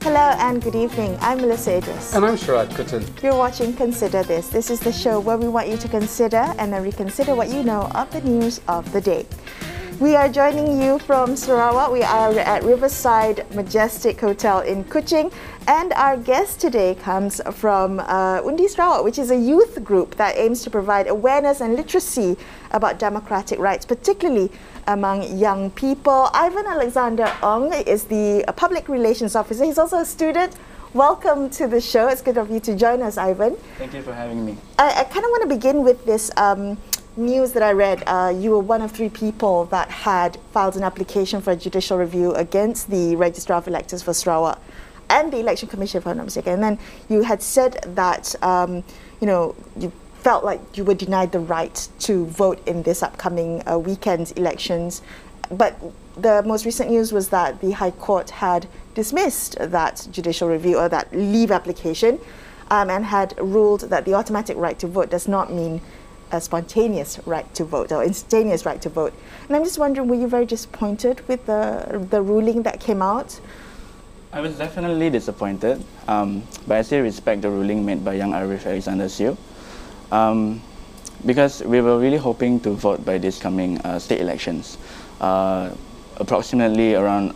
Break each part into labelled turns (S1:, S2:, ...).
S1: Hello and good evening. I'm Melissa Idris.
S2: And I'm Sharad Kuttan.
S1: You're watching Consider This. This is the show where we want you to consider and then reconsider what you know of the news of the day. We are joining you from Sarawak. We are at Riverside Majestic Hotel in Kuching. And our guest today comes from Undi Sarawak, which is a youth group that aims to provide awareness and literacy about democratic rights, particularly among young people. Ivan Alexander Ong is the public relations officer. He's also a student. Welcome to the show. It's good of you to join us, Ivan.
S3: Thank you for having me.
S1: I kind of want to begin with this news that I read. You were one of 3 people that had filed an application for a judicial review against the Registrar of Electors for Sarawak and the Election Commission, if I'm not mistaken. And then you had said that you felt like you were denied the right to vote in this upcoming weekend's elections. But the most recent news was that the High Court had dismissed that judicial review or that leave application and had ruled that the automatic right to vote does not mean a spontaneous right to vote or instantaneous right to vote. And I'm just wondering, were you very disappointed with the ruling that came out?
S3: I was definitely disappointed, but I still respect the ruling made by young Arif Alexander Siew. Because we were really hoping to vote by this coming state elections. Approximately around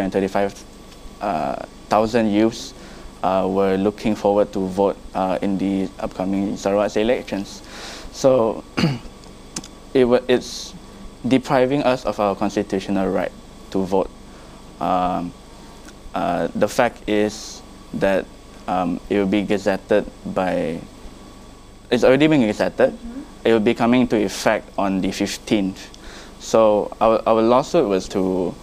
S3: 135,000 youths were looking forward to vote in the upcoming Sarawak state elections. So it's depriving us of our constitutional right to vote. The fact is that it will be gazetted by. It's already been gazetted. It will be coming into effect on the 15th. So our lawsuit was to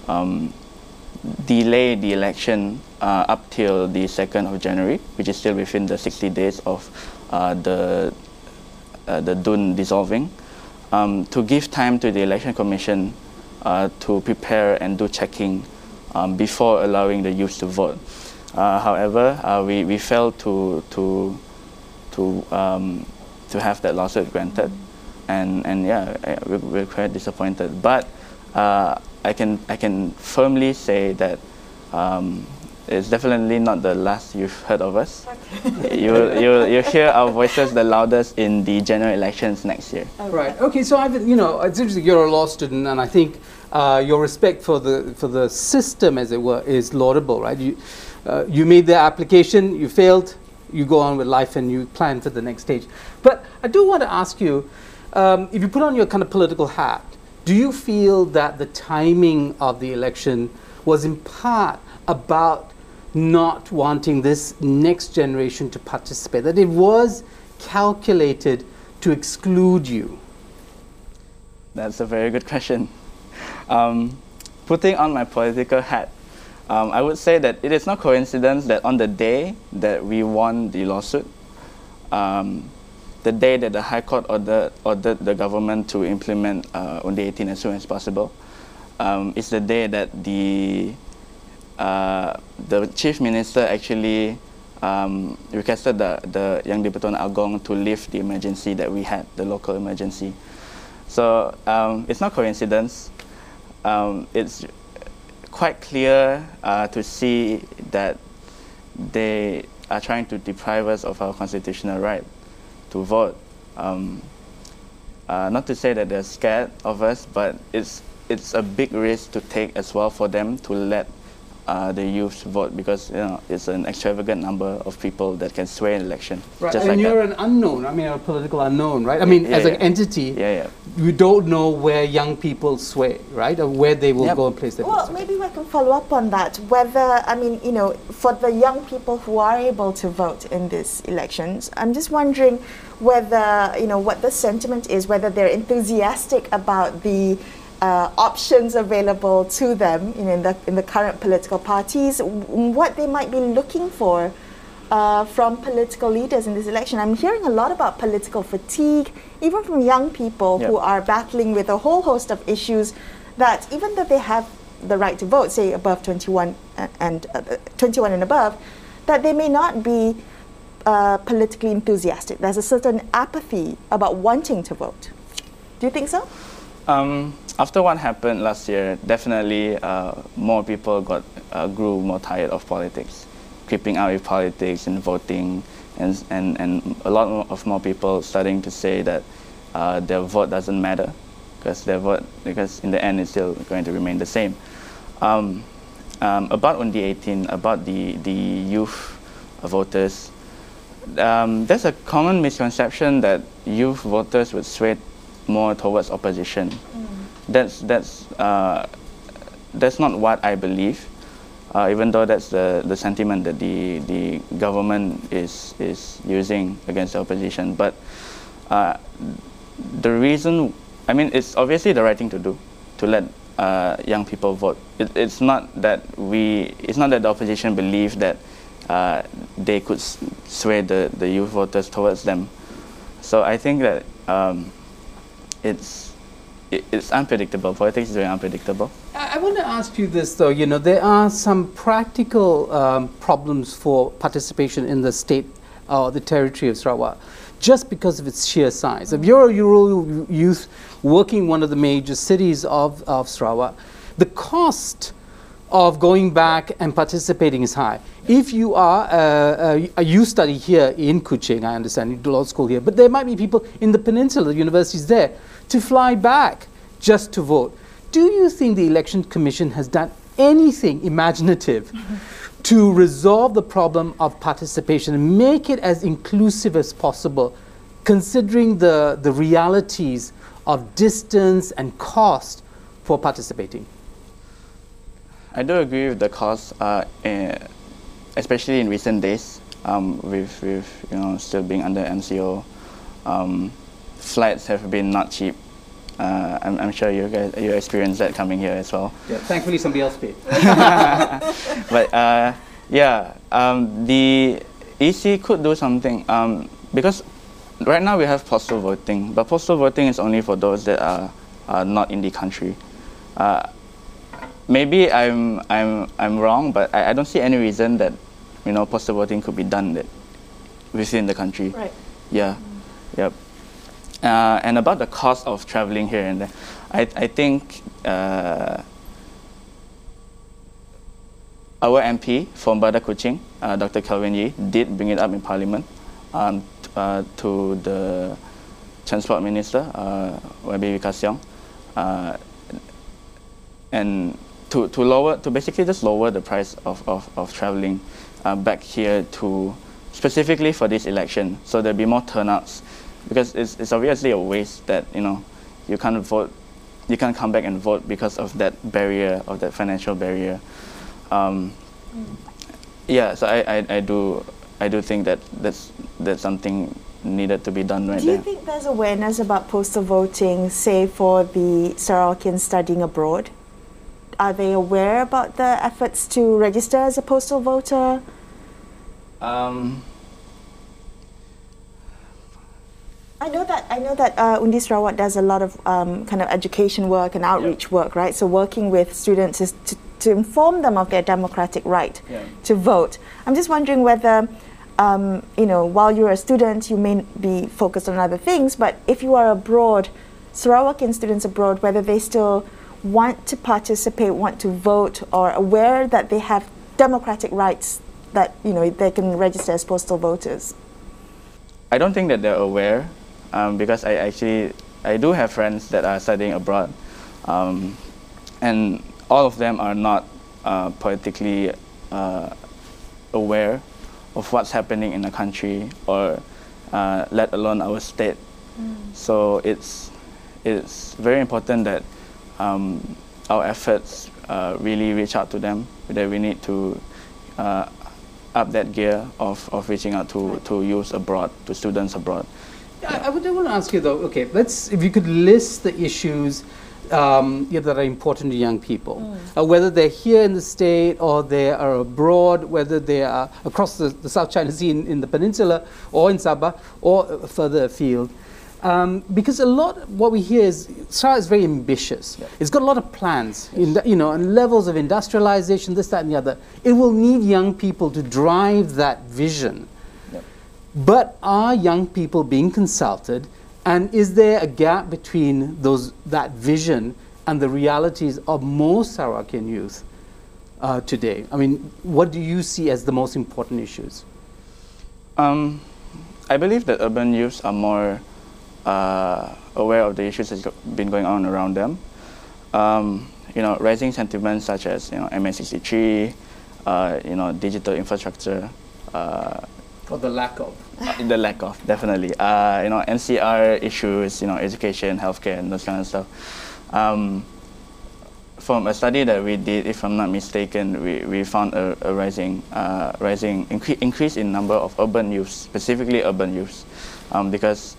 S3: delay the election up till the 2nd of January, which is still within the 60 days of the DUN dissolving, to give time to the Election Commission to prepare and do checking before allowing the youth to vote. However, we failed to have that lawsuit granted, and yeah, we're quite disappointed. But I can firmly say that it's definitely not the last you've heard of us. Okay. You'll hear our voices the loudest in the general elections next year.
S2: Okay. Right. Okay. So Ivan, it's interesting. You're a law student, and I think your respect for the system, as it were, is laudable, right? You made the application, you failed. You go on with life and you plan for the next stage. But I do want to ask you, if you put on your kind of political hat, do you feel that the timing of the election was in part about not wanting this next generation to participate, that it was calculated to exclude you?
S3: That's a very good question. Putting on my political hat, I would say that it is no coincidence that on the day that we won the lawsuit, the day that the High Court ordered the government to implement Undi 18 as soon as possible, is the day that the Chief Minister actually requested the Yang di-Pertuan Agong to lift the emergency that we had, the local emergency. So it's not coincidence. It's quite clear to see that they are trying to deprive us of our constitutional right to vote. Not to say that they're scared of us, but it's a big risk to take as well for them to let the youth vote, because it's an extravagant number of people that can sway an election.
S2: Right,
S3: just
S2: and
S3: like
S2: you're
S3: that.
S2: an unknown. I mean, a political unknown, right? I mean, as an entity, you don't know where young people sway, right, or where they will go and place their votes.
S1: Well, maybe we can follow up on that. Whether, for the young people who are able to vote in these elections, I'm just wondering whether, what the sentiment is, whether they're enthusiastic about the options available to them in the current political parties, what they might be looking for from political leaders in this election. I'm hearing a lot about political fatigue, even from young people who are battling with a whole host of issues that, even though they have the right to vote, say above 21 and 21 and above, that they may not be politically enthusiastic. There's a certain apathy about wanting to vote. Do you think so?
S3: after what happened last year, definitely more people grew more tired of politics, creeping out with politics and voting, and a lot of more people starting to say that their vote doesn't matter, because in the end it's still going to remain the same. About Undi 18, about the youth voters, there's a common misconception that youth voters would sway more towards opposition. That's not what I believe, even though that's the sentiment that the government is using against the opposition. But the reason, I mean, it's obviously the right thing to do, to let young people vote. It's not that the opposition believe that they could sway the youth voters towards them. So I think that it's unpredictable. Politics is very unpredictable.
S2: I want to ask you this, though. You know, there are some practical problems for participation in the state or the territory of Sarawak, just because of its sheer size. If you're a rural youth working in one of the major cities of Sarawak, the cost of going back and participating is high. If you are you study here in Kuching, I understand you do law school here, but there might be people in the peninsula, the universities there, to fly back just to vote. Do you think the Election Commission has done anything imaginative to resolve the problem of participation and make it as inclusive as possible, considering the realities of distance and cost for participating?
S3: I do agree with the cost, especially in recent days, with still being under MCO. Flights have been not cheap. I'm sure you experienced that coming here as well.
S2: Yeah, thankfully somebody else paid.
S3: But the EC could do something, because right now we have postal voting, but postal voting is only for those that are not in the country. Maybe I'm wrong, but I don't see any reason that postal voting could be done within the country.
S1: Right.
S3: Yeah. Yep. And about the cost of traveling here and there, I think our MP from Badak Kuching, Dr. Kelvin Yee, did bring it up in Parliament to the Transport Minister, YB Wikasyong, and to basically just lower the price of traveling back here specifically for this election, so there'll be more turnouts. Because it's obviously a waste that you can't vote, you can't come back and vote because of that barrier, of that financial barrier. Yeah, so I do think that that's something needed to be done right there.
S1: Do you think there's awareness about postal voting, say for the Sarawakians studying abroad? Are they aware about the efforts to register as a postal voter? I know that Undi Sarawak does a lot of kind of education work and outreach work, right? So working with students is to inform them of their democratic right to vote. I'm just wondering whether, while you're a student, you may be focused on other things, but if you are abroad, Sarawakian students abroad, whether they still want to participate, want to vote, or aware that they have democratic rights that they can register as postal voters.
S3: I don't think that they're aware, because I do have friends that are studying abroad, and all of them are not politically aware of what's happening in the country, or let alone our state. So it's very important that our efforts really reach out to them, that we need to up that gear of reaching out to youth abroad, to students abroad.
S2: I would want to ask you though, okay, if you could list the issues that are important to young people, whether they're here in the state or they are abroad, whether they are across the South China Sea in the peninsula or in Sabah or further afield. Because a lot, what we hear is Sarawak is very ambitious. Yeah. It's got a lot of plans, and levels of industrialization, this, that, and the other. It will need young people to drive that vision. Yeah. But are young people being consulted, and is there a gap between that vision and the realities of most Sarawakian youth today? I mean, what do you see as the most important issues?
S3: I believe that urban youths are more aware of the issues that's been going on around them. Rising sentiments such as MA63, digital infrastructure.
S2: Or the lack of.
S3: The lack of, definitely. NCR issues, education, healthcare, and those kind of stuff. From a study that we did, if I'm not mistaken, we found a rising increase in number of urban youths, specifically urban youths, because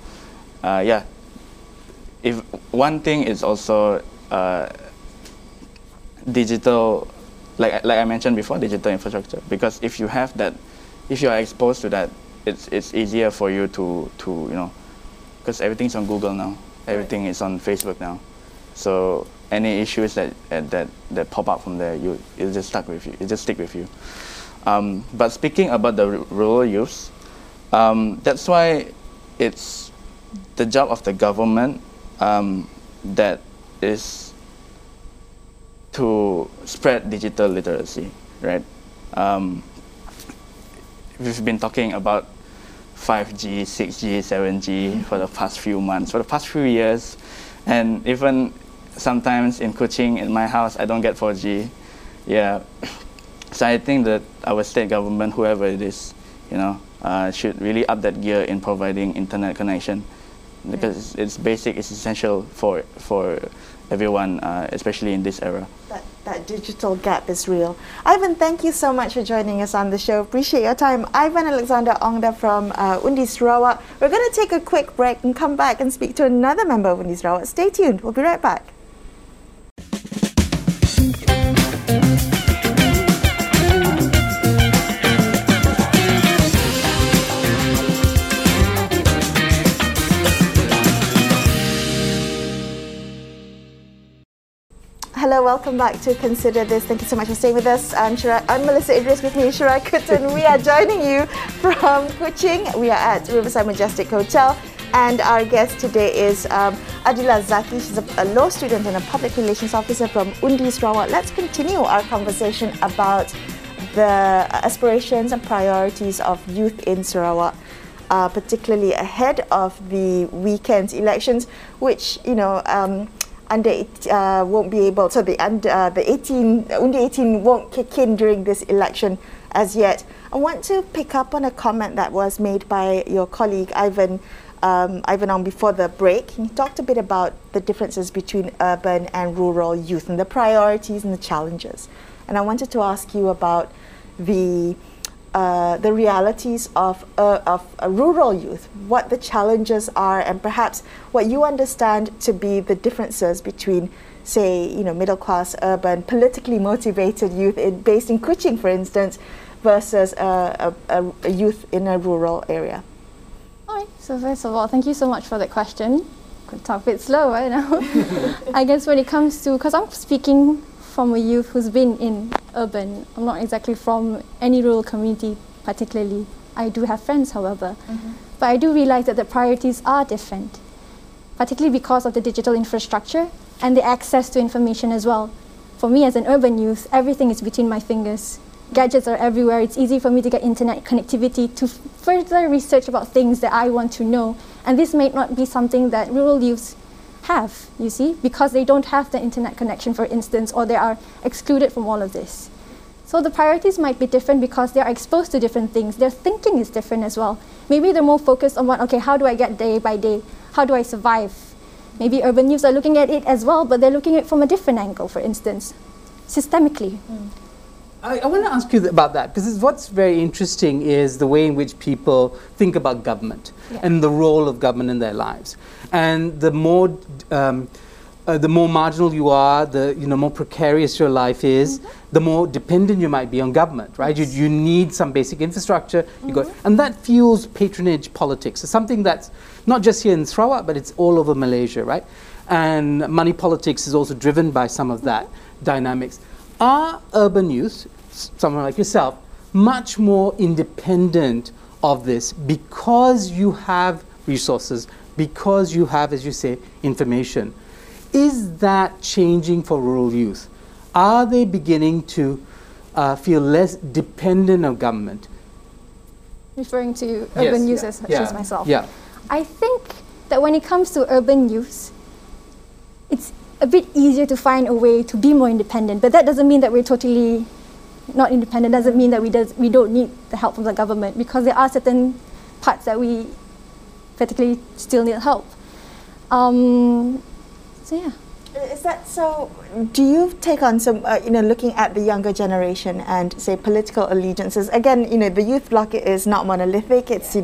S3: if one thing is also digital, like I mentioned before, digital infrastructure. Because if you have that, if you are exposed to that, it's easier for you to because everything's on Google now, everything is on Facebook now, so any issues that pop up from there, it'll just stick with you. But speaking about the rural youths, that's why it's the job of the government that is to spread digital literacy, right? We've been talking about 5G, 6G, 7G for the past few months, for the past few years, and even sometimes in Kuching, in my house, I don't get 4G. Yeah, so I think that our state government, whoever it is, should really up that gear in providing internet connection, because it's basic, it's essential for everyone, especially in this era.
S1: That digital gap is real. Ivan, thank you so much for joining us on the show. Appreciate your time. Ivan Alexander Ongda from Undi Sarawak. We're going to take a quick break and come back and speak to another member of Undi Sarawak. Stay tuned. We'll be right back. Hello, welcome back to Consider This. Thank you so much for staying with us. I'm Melissa Idris, with me Shirai Kuttan. We are joining you from Kuching. We are at Riverside Majestic Hotel, and our guest today is Adila Zaki. She's a law student and a public relations officer from Undi Sarawak. Let's continue our conversation about the aspirations and priorities of youth in Sarawak, particularly ahead of the weekend's elections, which, won't be able, so the Undi 18 won't kick in during this election as yet. I want to pick up on a comment that was made by your colleague Ivan Ong before the break. He talked a bit about the differences between urban and rural youth and the priorities and the challenges. And I wanted to ask you about the realities of a rural youth, what the challenges are, and perhaps what you understand to be the differences between, say, middle class, urban, politically motivated youth based in Kuching, for instance, versus a youth in a rural area.
S4: All right. So first of all, thank you so much for that question. Could talk a bit slow right now. I guess when it comes to, because I'm speaking from a youth who's been in urban. I'm not exactly from any rural community particularly. I do have friends, however. But I do realize that the priorities are different, particularly because of the digital infrastructure and the access to information as well. For me as an urban youth, everything is between my fingers. Gadgets are everywhere. It's easy for me to get internet connectivity to further research about things that I want to know. And this may not be something that rural youths have, you see, because they don't have the internet connection, for instance, or they are excluded from all of this. So the priorities might be different because they are exposed to different things. Their thinking is different as well. Maybe they're more focused on how do I get day by day? How do I survive? Maybe urban youths are looking at it as well, but they're looking at it from a different angle, for instance, systemically.
S2: I want to ask you about that, because what's very interesting is the way in which people think about government and the role of government in their lives. And the more marginal you are, the more precarious your life is, the more dependent you might be on government, right? Yes. You need some basic infrastructure. And that fuels patronage politics. It's something that's not just here in Sarawak, but it's all over Malaysia, right? And money politics is also driven by some of that dynamics. Are urban youth, someone like yourself, much more independent of this because you have resources, because you have, as you say, information? Is that changing for rural youth? Are they beginning to feel less dependent on government?
S4: Referring to urban youth
S2: yeah,
S4: as
S2: yeah,
S4: as myself.
S2: Yeah.
S4: I think that when it comes to urban youth, it's a bit easier to find a way to be more independent. But that doesn't mean that we're totally not independent. Doesn't mean that we don't need the help from the government, because there are certain parts that we particularly still need help. So yeah.
S1: Is that so? Do you take on some, looking at the younger generation and say political allegiances? Again, the youth bloc is not monolithic, it's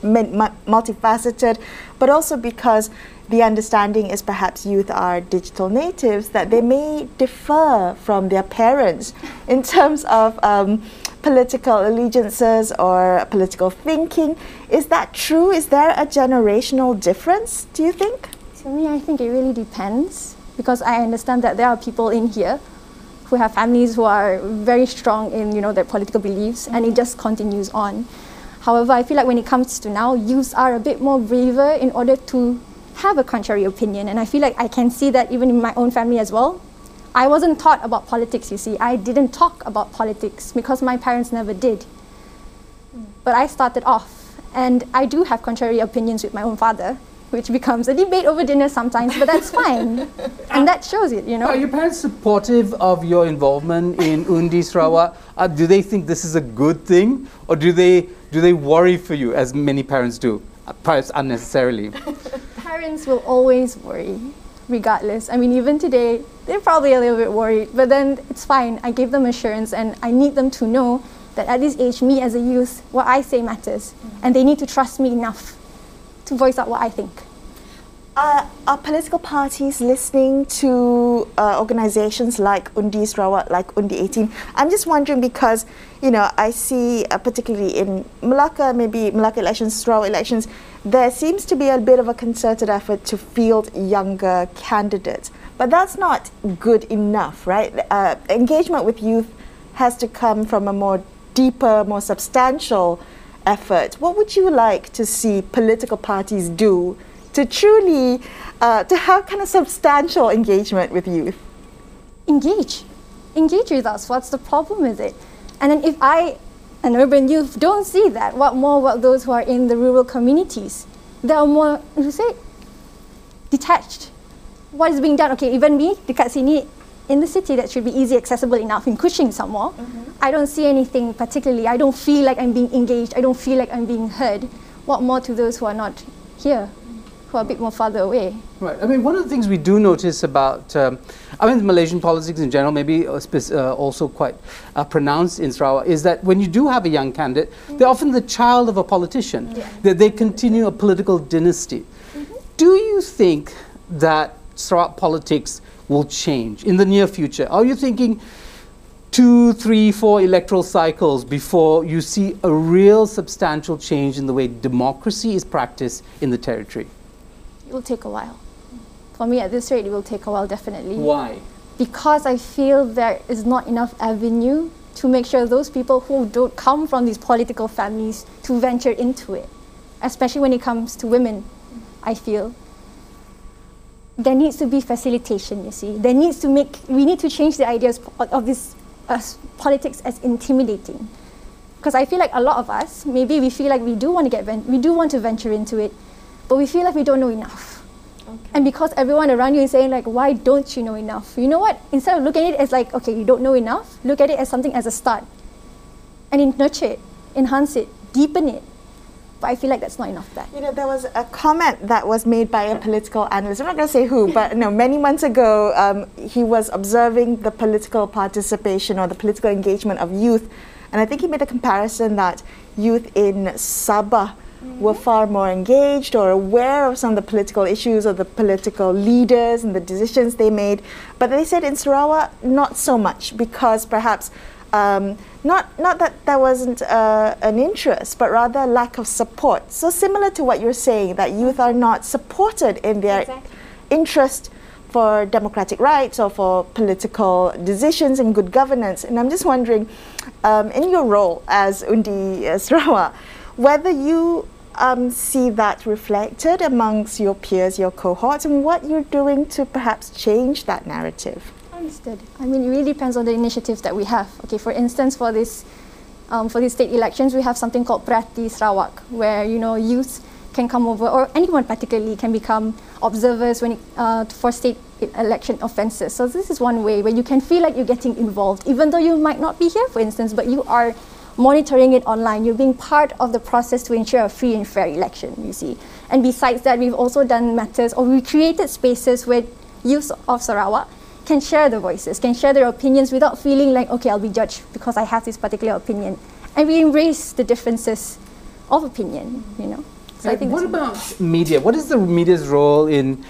S1: multifaceted, but also because the understanding is perhaps youth are digital natives, that they may differ from their parents in terms of political allegiances or political thinking. Is that true? Is there a generational difference, do you think?
S4: To me, I think it really depends, because I understand that there are people in here who have families who are very strong in their political beliefs, and it just continues on. However, I feel like when it comes to now, youths are a bit more braver in order to have a contrary opinion, and I feel like I can see that even in my own family as well. I wasn't taught about politics, you see. I didn't talk about politics because my parents never did. But I started off, and I do have contrary opinions with my own father, which becomes a debate over dinner sometimes, but that's fine. And that shows it,
S2: Are your parents supportive of your involvement in Undi Sarawak? Do they think this is a good thing, or do they worry for you, as many parents do, perhaps unnecessarily?
S4: Parents will always worry, regardless. I mean, even today, they're probably a little bit worried, but then it's fine. I gave them assurance, and I need them to know that at this age, me as a youth, what I say matters, and they need to trust me enough to voice out what I think.
S1: Are political parties listening to organizations like Undi Sarawak, like Undi 18? I'm just wondering because, I see particularly in Melaka, maybe Melaka elections, Sarawak elections, there seems to be a bit of a concerted effort to field younger candidates. But that's not good enough, right? Engagement with youth has to come from a more deeper, more substantial effort. What would you like to see political parties do to truly, to have kind of substantial engagement with youth?
S4: Engage with us. What's the problem with it? And then if I, an urban youth, don't see that, what more about those who are in the rural communities? They are more, detached. What is being done? Okay, even me, dekat sini, in the city that should be easy accessible enough, in Kuching somewhere, I don't see anything particularly. I don't feel like I'm being engaged. I don't feel like I'm being heard. What more to those who are not here, who are a bit more farther away?
S2: Right. I mean, one of the things we do notice about, Malaysian politics in general, maybe also quite pronounced in Sarawak, is that when you do have a young candidate, they're often the child of a politician, that they continue a political dynasty. Do you think that Sarawak politics will change in the near future? Are you thinking 2, 3, 4 electoral cycles before you see a real substantial change in the way democracy is practiced in the territory?
S4: It will take a while. For me, at this rate, it will take a while, definitely.
S2: Why?
S4: Because I feel there is not enough avenue to make sure those people who don't come from these political families to venture into it, especially when it comes to women, I feel. There needs to be facilitation, you see. We need to change the ideas of this politics as intimidating. Because I feel like a lot of us, maybe we feel like we do want to venture into it, but we feel like we don't know enough. Okay. And because everyone around you is saying like, why don't you know enough? You know what? Instead of looking at it as like, okay, you don't know enough, look at it as something as a start. And nurture it, enhance it, deepen it. But I feel like that's not enough of that.
S1: There was a comment that was made by a political analyst. I'm not going to say who, but many months ago, he was observing the political participation or the political engagement of youth. And I think he made a comparison that youth in Sabah were far more engaged or aware of some of the political issues or the political leaders and the decisions they made. But they said in Sarawak, not so much, because perhaps not that there wasn't an interest, but rather lack of support. So similar to what you're saying, that youth are not supported in their interest for democratic rights or for political decisions and good governance. And I'm just wondering, in your role as Undi Sarawak, whether you see that reflected amongst your peers, your cohorts, and what you're doing to perhaps change that narrative?
S4: Understood. I mean, it really depends on the initiatives that we have. Okay, for instance, for these state elections, we have something called Prati Sarawak, where youth can come over, or anyone particularly can become observers when for state election offences. So this is one way where you can feel like you're getting involved, even though you might not be here, for instance, but you are monitoring it online. You're being part of the process to ensure a free and fair election, you see. And besides that, we've also done matters, or we created spaces where youth of Sarawak can share their voices, can share their opinions without feeling like, okay, I'll be judged because I have this particular opinion. And we embrace the differences of opinion, So I think
S2: what about media? What is the media's role in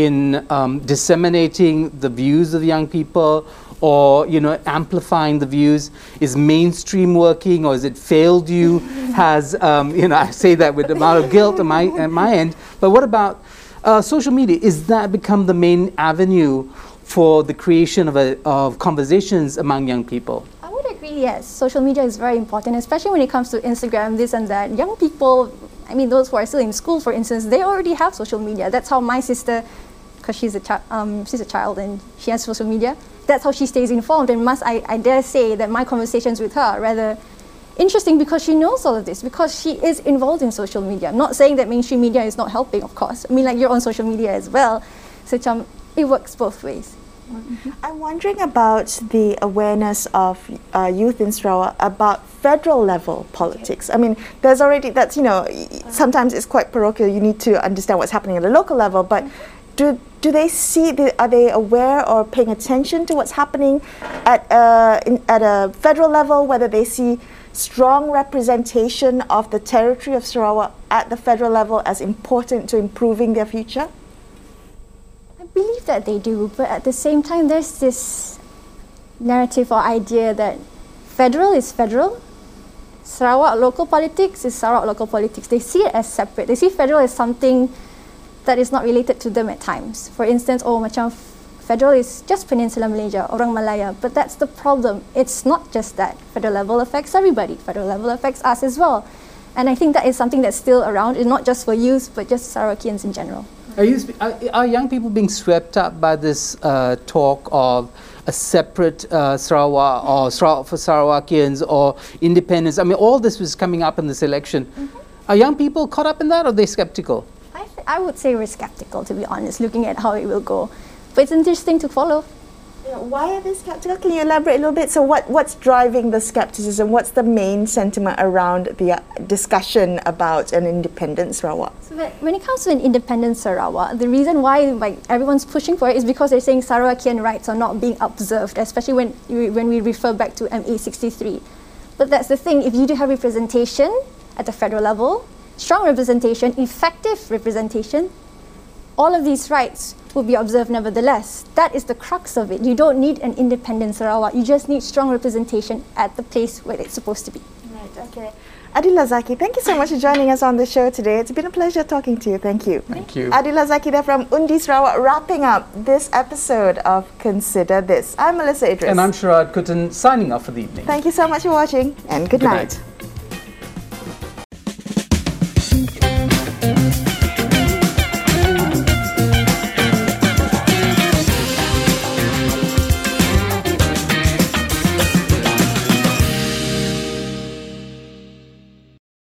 S2: disseminating the views of young people, or amplifying the views? Is mainstream working, or has it failed you? Has I say that with a amount of guilt on my end. But what about social media? Is that become the main avenue for the creation of conversations among young people?
S4: I would agree. Yes, social media is very important, especially when it comes to Instagram, this and that. Young people, I mean, those who are still in school, for instance, they already have social media. That's how my sister, because she's a child and she has social media, that's how she stays informed. And I dare say that my conversations with her are rather interesting because she knows all of this, because she is involved in social media. I'm not saying that mainstream media is not helping, of course. I mean, like, you're on social media as well. So it works both ways.
S1: I'm wondering about the awareness of youth in Sarawak about federal level politics. I mean, there's already, that's, sometimes it's quite parochial. You need to understand what's happening at the local level, but do they see, are they aware or paying attention to what's happening at a federal level, whether they see strong representation of the territory of Sarawak at the federal level as important to improving their future?
S4: I believe that they do, but at the same time, there's this narrative or idea that federal is federal, Sarawak local politics is Sarawak local politics. They see it as separate. They see federal as something that is not related to them at times. For instance, macam federal is just Peninsula Malaysia, Orang Malaya, but that's the problem. It's not just that. Federal level affects everybody. Federal level affects us as well. And I think that is something that's still around, and not just for youth, but just Sarawakians in general.
S2: Are young people being swept up by this talk of a separate Sarawak, or Sarawak for Sarawakians, or independence? I mean, all this was coming up in this election. Are young people caught up in that, or are they skeptical?
S4: I would say we're skeptical, to be honest, looking at how it will go. But it's interesting to follow.
S1: Why are they skeptical? Can you elaborate a little bit? So what's driving the skepticism? What's the main sentiment around the discussion about an independent Sarawak?
S4: So when it comes to an independent Sarawak, the reason why everyone's pushing for it is because they're saying Sarawakian rights are not being observed, especially when we refer back to MA 63. But that's the thing, if you do have representation at the federal level, strong representation, effective representation, all of these rights will be observed nevertheless. That is the crux of it. You don't need an independent Sarawak. You just need strong representation at the place where it's supposed to be.
S1: Right, okay. Adila Zaki, thank you so much for joining us on the show today. It's been a pleasure talking to you. Thank you.
S2: Thank you.
S1: Adila Zaki there from Undi Sarawak, wrapping up this episode of Consider This. I'm Melissa Idris.
S2: And I'm Sharad Kuttan, signing off for the evening.
S1: Thank you so much for watching, and good night.